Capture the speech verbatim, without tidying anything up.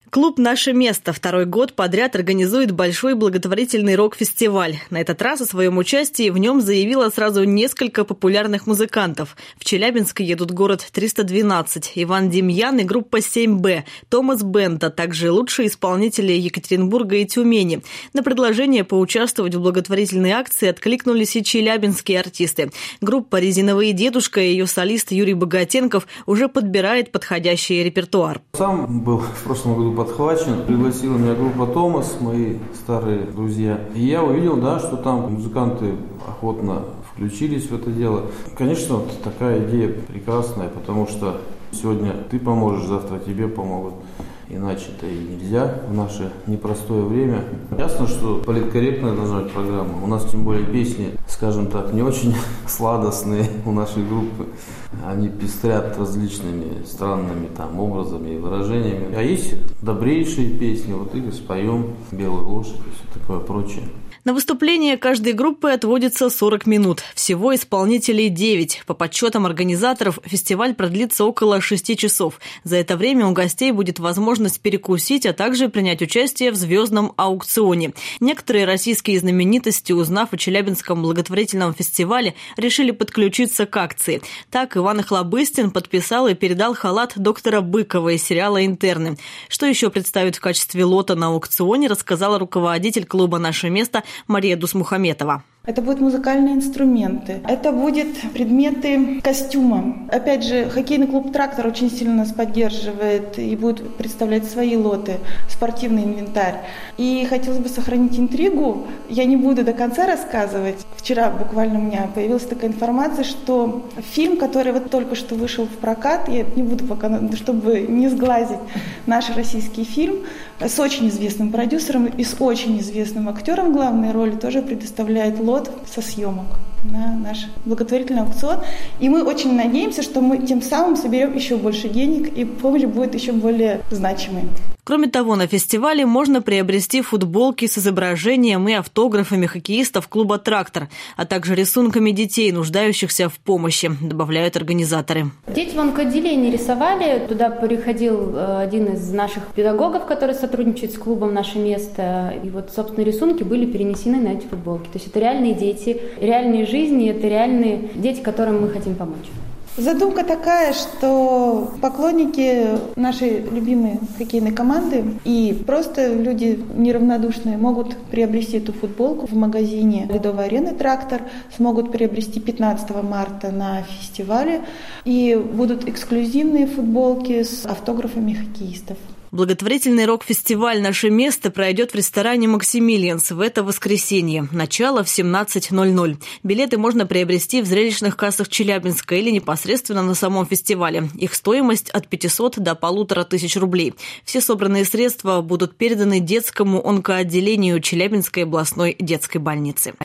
Клуб «Наше место» второй год подряд организует большой благотворительный рок-фестиваль. На этот раз о своем участии в нем заявило сразу несколько популярных музыкантов. В Челябинск едут город триста двенадцать, Иван Демьян и группа семь бэ, Томас Бенд, а также лучшие исполнители Екатеринбурга и Тюмени. На предложение поучаствовать в благотворительной акции откликнулись и челябинские артисты. Группа «Резиновые дедушка» и ее солист Юрий Богатенков уже подбирает подходящий репертуар. Сам был в прошлом году подхвачен. Пригласила меня группа «Томас», мои старые друзья. И я увидел, да, что там музыканты охотно включились в это дело. Конечно, вот такая идея прекрасная, потому что сегодня ты поможешь, завтра тебе помогут. Иначе-то и нельзя в наше непростое время. Ясно, что политкорректная должна быть программа. У нас тем более песни, скажем так, не очень сладостные у нашей группы. Они пестрят различными странными там образами и выражениями. А есть добрейшие песни, вот их споем, «Белую лошадь» и все такое прочее. На выступление каждой группы отводится сорок минут. Всего исполнителей девять. По подсчетам организаторов, фестиваль продлится около шести часов. За это время у гостей будет возможность перекусить, а также принять участие в звездном аукционе. Некоторые российские знаменитости, узнав о Челябинском благотворительном фестивале, решили подключиться к акции. Так Иван Охлобыстин подписал и передал халат доктора Быкова из сериала «Интерны». Что еще представят в качестве лота на аукционе, рассказала руководитель клуба «Наше место» Мария Дусмухаметова. Это будут музыкальные инструменты, это будут предметы костюма. Опять же, хоккейный клуб «Трактор» очень сильно нас поддерживает и будет представлять свои лоты, спортивный инвентарь. И хотелось бы сохранить интригу, я не буду до конца рассказывать. Вчера буквально у меня появилась такая информация, что фильм, который вот только что вышел в прокат, я не буду пока, чтобы не сглазить, наш российский фильм с очень известным продюсером и с очень известным актером в главной роли тоже предоставляет лот со съемок на наш благотворительный аукцион. И мы очень надеемся, что мы тем самым соберем еще больше денег и помощь будет еще более значимой. Кроме того, на фестивале можно приобрести футболки с изображением и автографами хоккеистов клуба «Трактор», а также рисунками детей, нуждающихся в помощи, добавляют организаторы. Дети в онкоотделении рисовали. Туда приходил один из наших педагогов, который сотрудничает с клубом «Наше место». И вот, собственно, рисунки были перенесены на эти футболки. То есть это реальные дети, реальные жизни, это реальные дети, которым мы хотим помочь. Задумка такая, что поклонники нашей любимой хоккейной команды и просто люди неравнодушные могут приобрести эту футболку в магазине Ледовой арены «Трактор», смогут приобрести пятнадцатого марта на фестивале, и будут эксклюзивные футболки с автографами хоккеистов. Благотворительный рок-фестиваль «Наше место» пройдет в ресторане «Максимилианс» в это воскресенье. Начало в семнадцать ноль ноль. Билеты можно приобрести в зрелищных кассах Челябинска или непосредственно на самом фестивале. Их стоимость от пятисот до полутора тысяч рублей. Все собранные средства будут переданы детскому онкоотделению Челябинской областной детской больницы.